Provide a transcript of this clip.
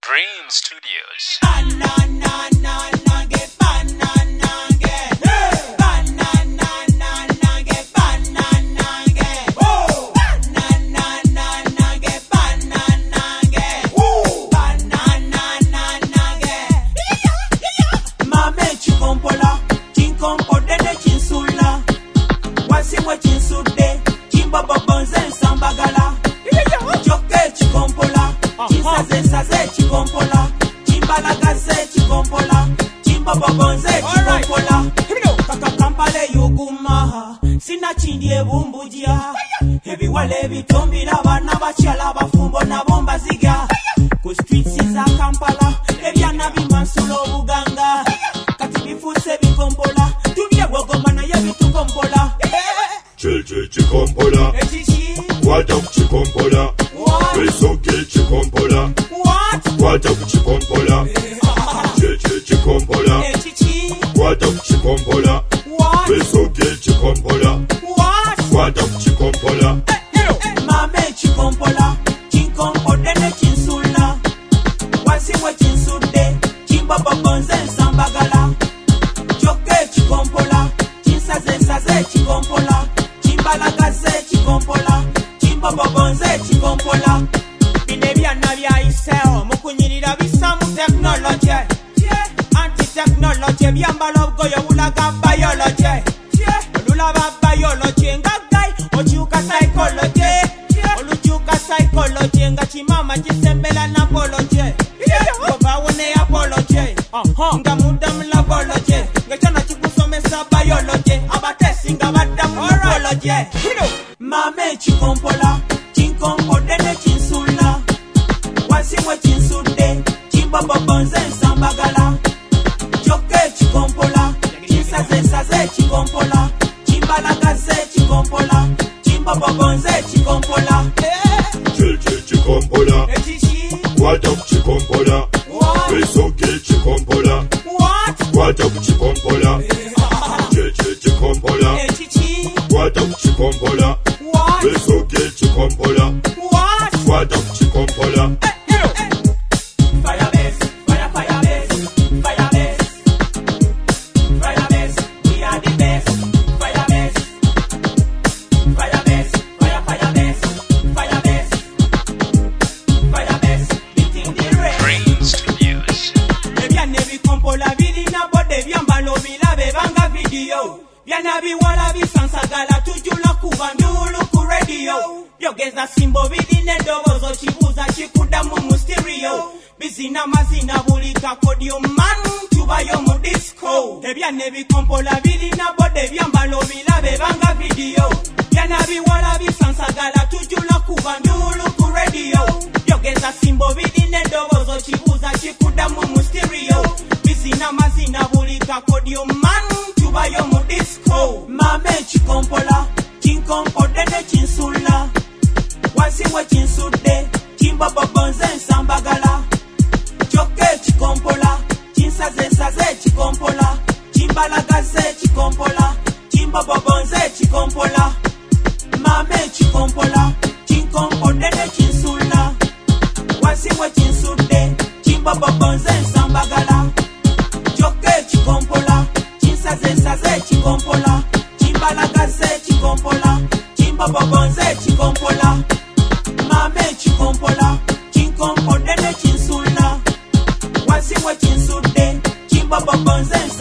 Dream Studios. Sinachindie bumbujia ebiwale bitombira bana bachala bafumbo na bomba ziga ku streets za Kampala ebyana bimansulo buganga kati bifuse bikompola tubye bwogoma na yebitukompola chikompola kwata kuchikompola besoke chikompola kwata kuchikompola chikompola kwata kuchikompola besoke chikompola kwata kuchikompola mame chikompola chinkompode ne chinsula wasiwe chinsude chimbabobonze nsambagala choke chikompola chinsaze chikompola chimbalagaze chikompola chimbabobonze chikompola bine byana byayiseo mukunyirira bisamu technology anti-technology byambala obgoyo bulaga biology olulaba biology nga gai okyuka psychology olukyuka psychology nga kimama kisembera napology obawone apology nga muddamu labology nga kyona kikusomesa biology abatesi nga baddamu apology mame chikompola chinkompode ne chinsula wasiwe chinsudde chimbabobonze nsambagala choke chikompola chinsaze chikompola chimbalagaze chikompola chimbabobonze chikompola chikompola kwata kuchikompola besoke chikompola kwata kuchikompola chikompola kwata kuchikompola besoke chikompola kwata kuchikompola byana biwala bisansagala tujula kuba ndulu ku radio byogeza simbo biline dobozo kibuza kikuddamu mu stereo bizina mazina bulika kodio man tubayo mu disco ebyana ebikompola birina bode byambalo bilabe banga video byana biwala bisansagala tujula kuba ndulu ku radio byogeza simbo biline dobozo kibuza kikuddamu mu stereo bizina mazina bulika kodio man tubayo mu disco mame chikompola chinkompode ne chinsula wasiwe chinsudde chimbabobonze nsambagala choke chikompola chinsaze chikompola chimbalagaze chikompola chimbabobonze chikompola mame chikompola chinkompode ne chinsula wasiwe chinsudde chimbabobonze nsambagala choke chikompola chinsaze chikompola chimbalagaze chikompola chimbabobonze chikompola mame chikompola chinkompode ne chinsula wasiwe chinsudde chimbabobonze